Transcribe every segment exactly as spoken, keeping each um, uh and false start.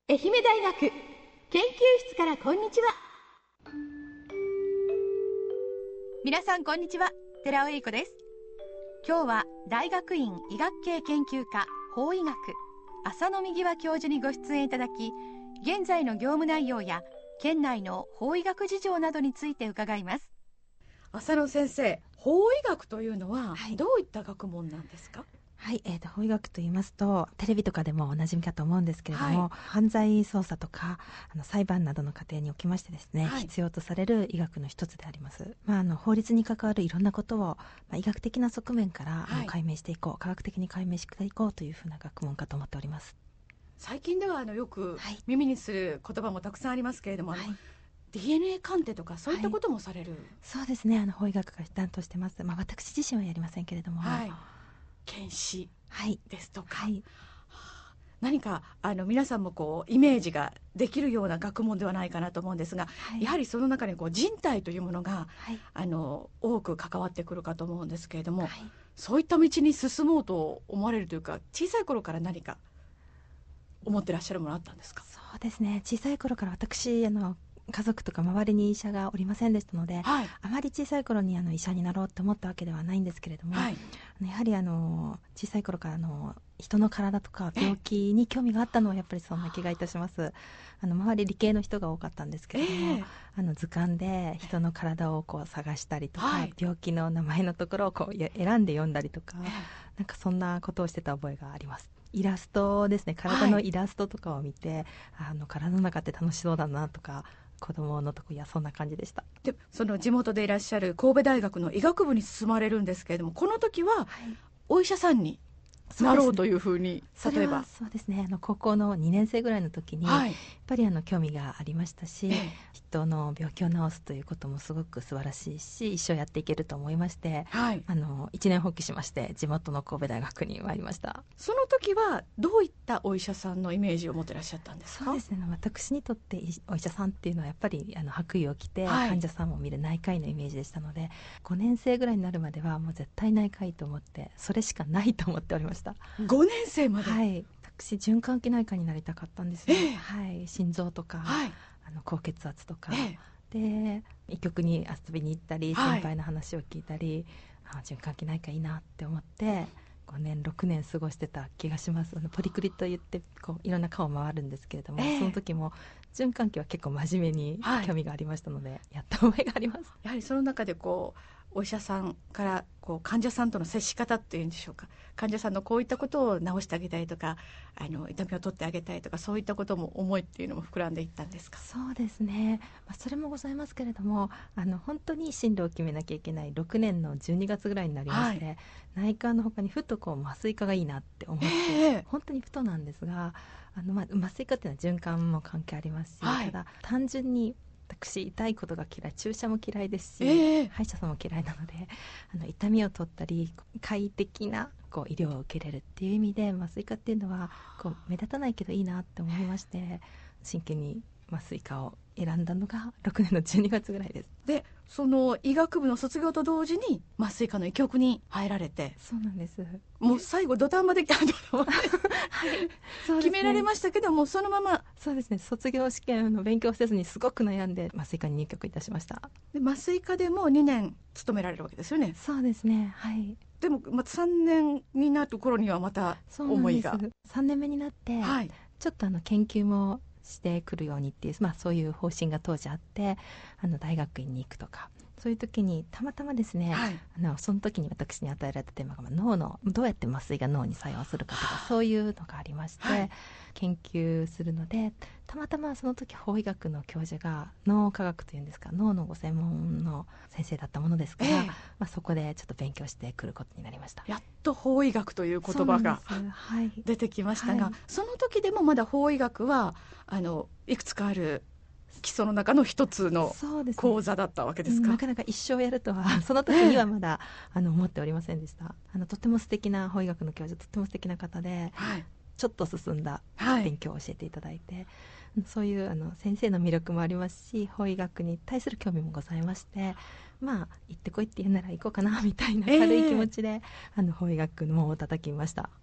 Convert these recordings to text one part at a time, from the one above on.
愛媛大学研究室からこんにちは。 皆さんこんにちは、寺尾恵理子です。今日は大学院医学系研究科法医学浅野右和教授にご出演いただき、現在の業務内容や県内の法医学事情などについて伺います。 浅野先生、法医学というのははいどういった学問なんですか？ はい、えーと、法医学と言いますとテレビとかでもおなじみかと思うんですけれども、 はい、 犯罪捜査とかあの裁判などの過程におきましてですね、 はい必要とされる医学の一つであります。まあ、あの法律に関わるいろんなことを、まあ、医学的な側面から、 はいあの解明していこう、科学的に解明していこうというふうな学問かと思っております。 最近ではあのよくはい耳にする言葉もたくさんありますけれども、あのはい、 ディーエヌエー 鑑定とかそういったこともされる、 そうですね、あの法医学が担当してます。まあ、私自身はやりませんけれども、 はい、検視はいですとか、 はい何かあの皆さんもこうイメージができるような学問ではないかなと思うんですが、 はいやはりその中にこう人体というものがはいあの多く関わってくるかと思うんですけれども、 はいそういった道に進もうと思われるというか、小さい頃から何か思ってらっしゃるものあったんですか？ そうですね、小さい頃から私あの家族とか周りに医者がおりませんでしたので、 はいあまり小さい頃にあの医者になろうって思ったわけではないんですけれども、 はいあのやはりあの小さい頃からあの人の体とか病気に興味があったのはやっぱりそんな気がいたします。あの周り理系の人が多かったんですけれども、 ええあの図鑑で人の体をこう探したりとか、 はい病気の名前のところをこうや選んで読んだりとか、 ええなんかそんなことをしてた覚えがあります。イラストですね、体のイラストとかを見て、あの体の中って楽しそうだなとか、子供のとこ、いやそんな感じでした。 でその地元でいらっしゃる神戸大学の医学部に進まれるんですけれども、この時ははい、 お医者さんになろうというふうに、 それは例えばそうですね、あの高校のにねん生ぐらいの時に、 はいやっぱりあの興味がありましたし、 ええ人の病気を治すということもすごく素晴らしいし、一生やっていけると思いまして、 はいあの一年発起しまして地元の神戸大学に参りました。 その時はどういったお医者さんのイメージを持ってらっしゃったんですか？ そうですね、私にとっていお医者さんっていうのはやっぱりあの白衣を着てはい患者さんを見る内科医のイメージでしたので、ごねん生ぐらいになるまではもう絶対内科医と思って、それしかないと思っておりました。 ごねん生まで、 はい、私循環器内科になりたかったんですよ、 ええはい、心臓とか、 はいあの高血圧とか、 えで医局に遊びに行ったり、 はい先輩の話を聞いたり、あ循環器内科いいなって思ってごねんろくねん過ごしてた気がします。あのポリクリと言ってこういろんな科を回るんですけれども、 ええその時も循環器は結構真面目にはい興味がありましたので、やった覚えがあります。 やはりその中でこうお医者さんからこう患者さんとの接し方っていうんでしょうか、患者さんのこういったことを治してあげたいとか、あの痛みを取ってあげたいとか、そういったことも思いっていうのも膨らんでいったんですか？ そうですね、まあ、それもございますけれども、あの本当に進路を決めなきゃいけないろくねんのじゅうにがつぐらいになりまして、 は内科の他にふとこう麻酔科がいいなって思って、 ええ本当にふとなんですが、あの、まあ、麻酔科っていうのは循環も関係ありますし、 はいただ単純に私痛いことが嫌い、注射も嫌いですし、 ええ歯医者さんも嫌いなので、あの痛みを取ったり快適なこう医療を受けれるっていう意味で、麻酔科っていうのはこう目立たないけどいいなって思いまして、真剣に麻酔科を選んだのがろくねんのじゅうにがつぐらいです。 でその医学部の卒業と同時に麻酔科の医局に入られて、 そうなんです。 もう最後土壇場でそうですね、 決められましたけども、そのままそうですね、卒業試験の勉強せずにすごく悩んで麻酔科に入局いたしました。 で麻酔科でもにねん勤められるわけですよね。 そうですね、はい、 でもまたさんねんになる頃にはまたそうなんです。 思いが、 さんねんめになって、 はいちょっとあの研究もしてくるようにっていう、まあ、そういう方針が当時あって、あの大学院に行くとか、そういう時にたまたまですね、 はいあのその時に私に与えられたテーマが、まあ脳のどうやって麻酔が脳に作用するかとか、そういうのがありまして、 はい研究するので、たまたまその時法医学の教授が脳科学というんですか、脳のご専門の先生だったものですから、 ええまあ、そこでちょっと勉強してくることになりました。 やっと法医学という言葉がそうなんです、はい、 出てきましたが、 はいその時でもまだ法医学はあのいくつかある基礎の中の一つのそうですね、 講座だったわけですか？ なかなか一生やるとはその時にはまだあの思っておりませんでした。あのとても素敵な法医学の教授、とても素敵な方で、 はいちょっと進んだはい勉強を教えていただいて、そういうあの先生の魅力もありますし、法医学に対する興味もございまして、まあ行ってこいって言うなら行こうかなみたいな軽い気持ちで、あの法医学の門を叩きました。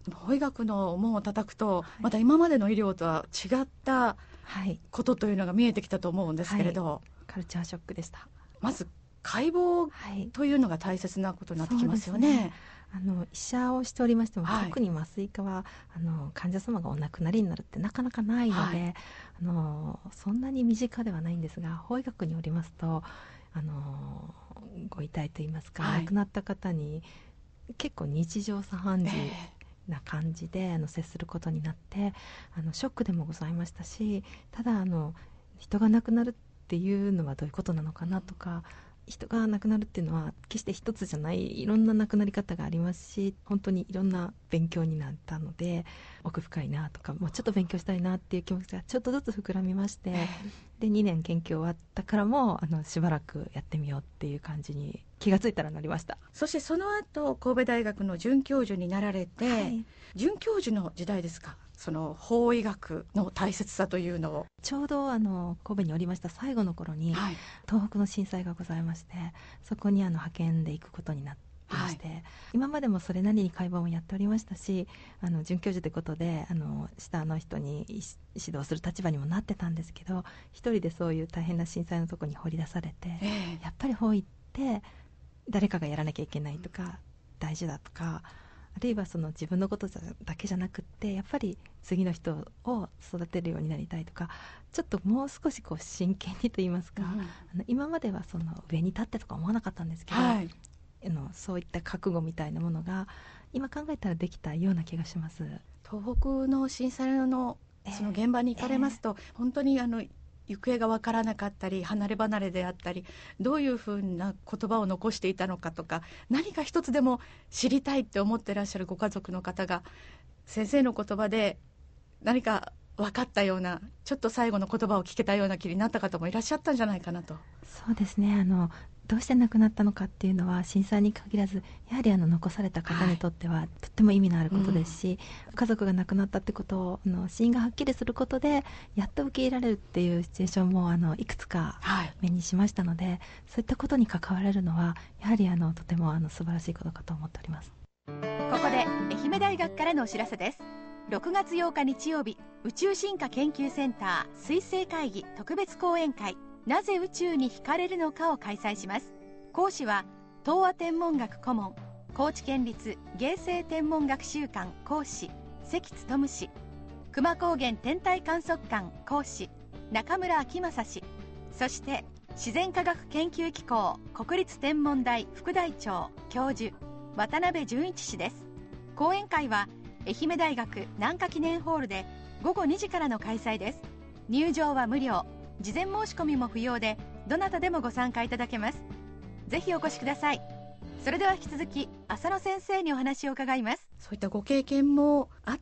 法医学の門を叩くと、 はい、 また今までの医療とは違ったはい、 ことというのが見えてきたと思うんですけれど、はい、 カルチャーショックでした。 まず解剖というのが大切なことになってきますよね。はい、そうですね。 あの医者をしておりましても、はい、特に麻酔科はあの患者様がお亡くなりになるってなかなかないので、はい、あのそんなに身近ではないんですが、法医学によりますとあのご遺体といいますか、はい、亡くなった方に結構日常茶飯事な感じで、えー、あの接することになって、あのショックでもございましたし、ただあの人が亡くなるっていうのはどういうことなのかなとか、人が亡くなるっていうのは決して一つじゃない、いろんな亡くなり方がありますし、本当にいろんな勉強になったので、奥深いなとか、もうちょっと勉強したいなっていう気持ちがちょっとずつ膨らみまして、でにねん研究終わったからもあのしばらくやってみようっていう感じに気がついたらなりました。 そしてその後神戸大学の准教授になられて、はい、准教授の時代ですか、その法医学の大切さというのを。 ちょうどあの神戸におりました最後の頃に、はい、東北の震災がございまして、そこにあの派遣で行くことになってまして、はい、今までもそれなりに解剖もやっておりましたし、あの准教授ということであの下の人に指導する立場にもなってたんですけど、一人でそういう大変な震災のところに掘り出されて、えー、やっぱり法医って誰かがやらなきゃいけないとか大事だとか、あるいはその自分のことだけじゃなくって、やっぱり次の人を育てるようになりたいとか、ちょっともう少しこう真剣にと言いますか、うん、あの今まではその上に立ってとか思わなかったんですけど、はい、あのそういった覚悟みたいなものが今考えたらできたような気がします。 東北の震災のその現場に行かれますと、えー、本当にあの行方が分からなかったり離れ離れであったり、どういうふうな言葉を残していたのかとか、何か一つでも知りたいって思ってらっしゃるご家族の方が先生の言葉で何か分かったような、ちょっと最後の言葉を聞けたような気になった方もいらっしゃったんじゃないかなと。 そうですね、あのどうして亡くなったのかっていうのは震災に限らず、やはりあの残された方にとってはとっても意味のあることですし、うん、家族が亡くなったってことをあの死因がはっきりすることでやっと受け入れられるっていうシチュエーションもあのいくつか目にしましたので、はい、そういったことに関われるのはやはりあのとてもあの素晴らしいことかと思っております。 ここで愛媛大学からのお知らせです。ろくがつようか日曜日、宇宙進化研究センター水星会議特別講演会、なぜ宇宙に惹かれるのかを開催します。講師は東亜天文学顧問、高知県立芸星天文学習館講師関勉氏、熊高原天体観測館講師中村昭正氏、そして自然科学研究機構国立天文台副大長教授渡辺淳一氏です。講演会は愛媛大学南華記念ホールでごごにじからの開催です。入場は無料、事前申し込みも不要で、どなたでもご参加いただけます。ぜひお越しください。それでは引き続き浅野先生にお話を伺います。 そういったご経験もあって、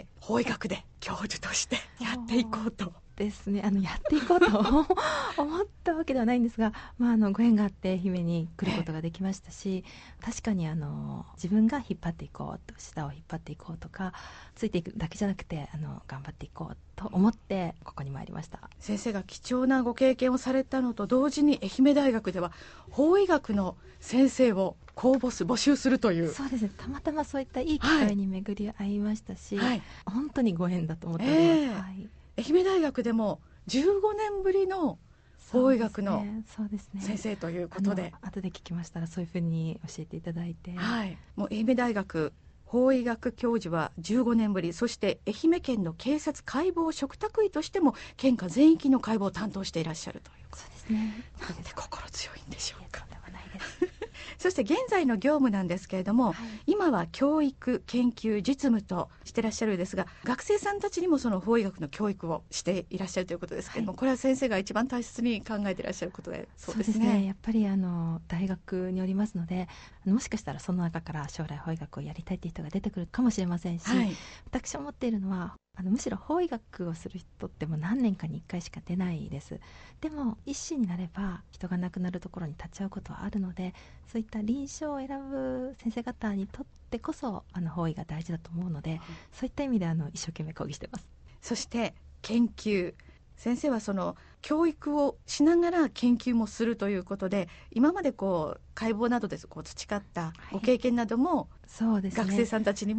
法医学で教授としてやっていこうとですね、あのやっていこうと思ったわけではないんですが、まあ、あのご縁があって愛媛に来ることができましたし、確かにあの自分が引っ張っていこうと、下を引っ張っていこうとか、ついていくだけじゃなくてあの頑張っていこうと思ってここに参りました。 先生が貴重なご経験をされたのと同時に、愛媛大学では法医学の先生を公募す募集するという。 そうですね、たまたまそういったいい機会に巡り合いましたし、はい、本当にご縁だと思っております、えーはい、 愛媛大学でもじゅうごねんぶりの法医学の先生ということで、 ねね、後で聞きましたらそういうふうに教えていただいて、 はい、もう愛媛大学法医学教授はじゅうごねんぶり、そして愛媛県の警察解剖嘱託医としても県下全域の解剖を担当していらっしゃるということそうですね。 なんで心強いんでしょうか。 とんでもないですそして現在の業務なんですけれども、はい、今は教育研究実務としてらっしゃるんですが、学生さんたちにもその法医学の教育をしていらっしゃるということですけれども、はい、これは先生が一番大切に考えていらっしゃることで。 そうですね、そうですね、やっぱりあの大学におりますので、もしかしたらその中から将来法医学をやりたいという人が出てくるかもしれませんし、はい、私思っているのはあのむしろ法医学をする人ってもう何年かにいっかいしか出ないです。でも医師になれば人が亡くなるところに立ち会うことはあるので、そういった臨床を選ぶ先生方にとってこそあの法医が大事だと思うので、うん、そういった意味であの一生懸命講義しています。 そして研究、先生はその教育をしながら研究もするということで、今までこう解剖などでこう培ったご経験なども、はい、そうですね、学生さんたちにも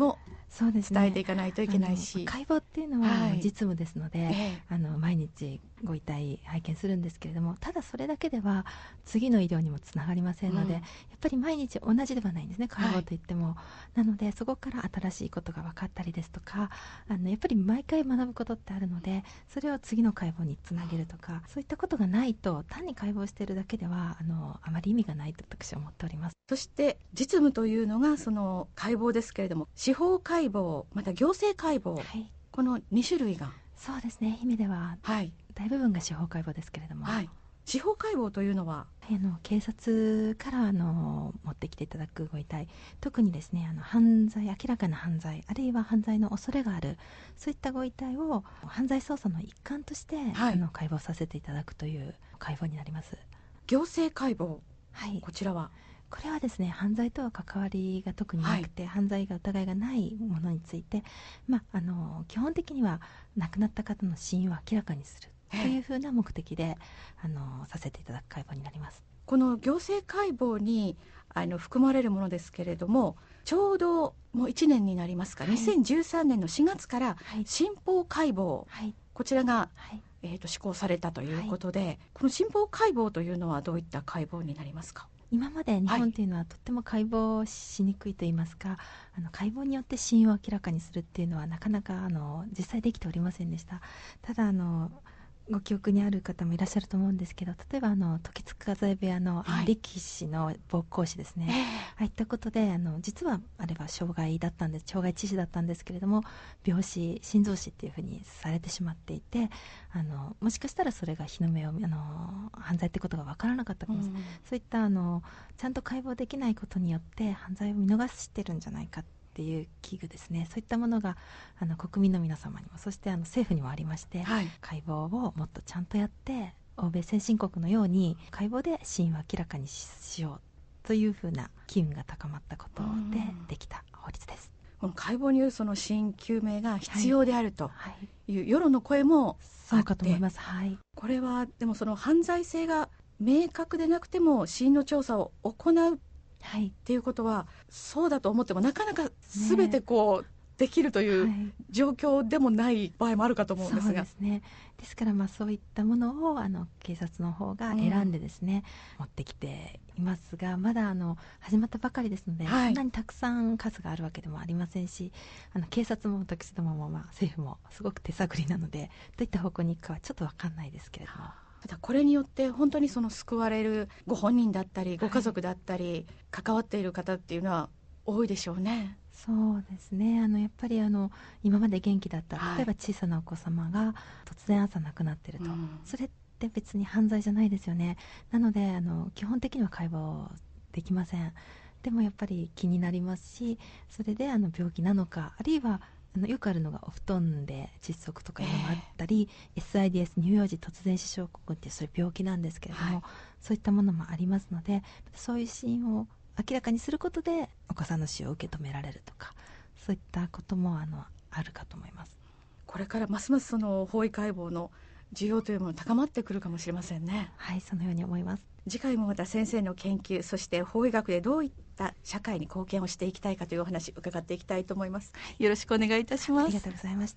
そうですね、 伝えていかないといけないし、 解剖っていうのははい実務ですので、 ええあの毎日ご遺体拝見するんですけれども、ただそれだけでは次の医療にもつながりませんので、 うんやっぱり毎日同じではないんですね、解剖といっても、なのでそこから新しいことが分かったりですとか、あのやっぱり毎回学ぶことってあるので、それを次の解剖につなげるとか、そういったことがないと単に解剖しているだけではあのあまり意味がないと私は思っております。 そして実務というのがその解剖ですけれども、司法解剖また行政解剖、 はい、 このに種類が、 そうですね、姫でははい大部分が司法解剖ですけれども、 はい、司法解剖というのは、 あの警察からあの持ってきていただくご遺体、特にですね、あの犯罪、明らかな犯罪、あるいは犯罪の恐れがある、そういったご遺体を犯罪捜査の一環として、 はいあの解剖させていただくという解剖になります。 行政解剖、 はい、 こちらは、 これはですね、犯罪とは関わりが特になくて、犯罪が疑いがないものについて、まあ、あの基本的には亡くなった方の死因を明らかにするというふうな目的であのさせていただく解剖になります。 この行政解剖にあの含まれるものですけれども、ちょうどもういちねんになりますか、 はい、 にせんじゅうさんねんのしがつからはい、 新法解剖、 はい、 こちらが、 はいえーと施行されたということで、この新法解剖というのはどういった解剖になりますか？ 今まで日本というのはとっても解剖しにくいといいますか、あの解剖によって死因を明らかにするっていうのはなかなかあの実際できておりませんでした。ただあのご記憶にある方もいらっしゃると思うんですけど、例えばあの時津風邪部屋の、 はい、 力士の暴行死ですね、ああいったことであの実はあれは傷害だったんです傷害致死だったんですけれども、病死心臓死っていうふうにされてしまっていて、あのもしかしたらそれが日の目をあの犯罪ってことが分からなかったかもしれない、うん、そういったあのちゃんと解剖できないことによって犯罪を見逃してるんじゃないかっていう危惧ですね、そういったものがあの国民の皆様にも、そしてあの政府にもありまして、はい、解剖をもっとちゃんとやって欧米先進国のように解剖で死因を明らかにしようというふうな機運が高まったことでできた法律です。 この解剖によるその死因究明が必要であるという世論の声もあって、 そうかと思います、はい、 これはでもその犯罪性が明確でなくても死因の調査を行うはい、っていうことは、そうだと思ってもなかなか全てこう、ね、できるという状況でもない場合もあるかと思うんですが、 そうですね、ですからまあそういったものをあの警察の方が選んでですね、うん、持ってきていますが、まだあの始まったばかりですので、はい、そんなにたくさん数があるわけでもありませんし、あの警察も私どもも、まあ、政府もすごく手探りなので、どういった方向に行くかはちょっと分かんないですけれども、 ただこれによって本当にその救われるご本人だったりご家族だったり、はい、関わっている方っていうのは多いでしょうね。 そうですね、あのやっぱりあの今まで元気だった、例えば小さなお子様が突然朝亡くなっていると、うん、それって別に犯罪じゃないですよね。なのであの基本的には解剖できません。でもやっぱり気になりますし、それであの病気なのか、あるいはあのよくあるのがお布団で窒息とかいうのもあったり、えー、エスアイディーエス 乳幼児突然死症候群っていうそういう病気なんですけれども、はい、そういったものもありますので、そういう死因を明らかにすることでお子さんの死を受け止められるとか、そういったこともあのあるかと思います。 これからますますその法医解剖の需要というもの高まってくるかもしれませんね。 はい、そのように思います。 次回もまた先生の研究、そして法医学でどういった社会に貢献をしていきたいかというお話伺っていきたいと思います。よろしくお願いいたします。 ありがとうございました。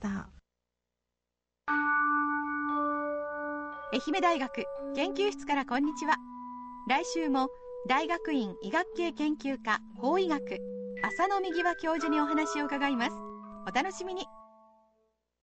愛媛大学研究室からこんにちは。来週も大学院医学系研究科法医学浅野右和教授にお話を伺います。お楽しみに。